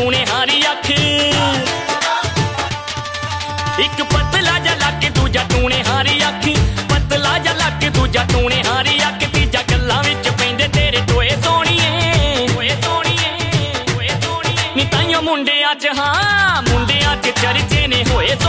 टूने हारी अख एक पतला जा लक दूजा टूने हारी अख पतला जा लक दूजा टूने हारी अख तीजा गल्लां विच पैंदे तेरे टोए सोहणीए नी ताइयों मुंडियां च हाँ मुंडियां च चर्चे ने होए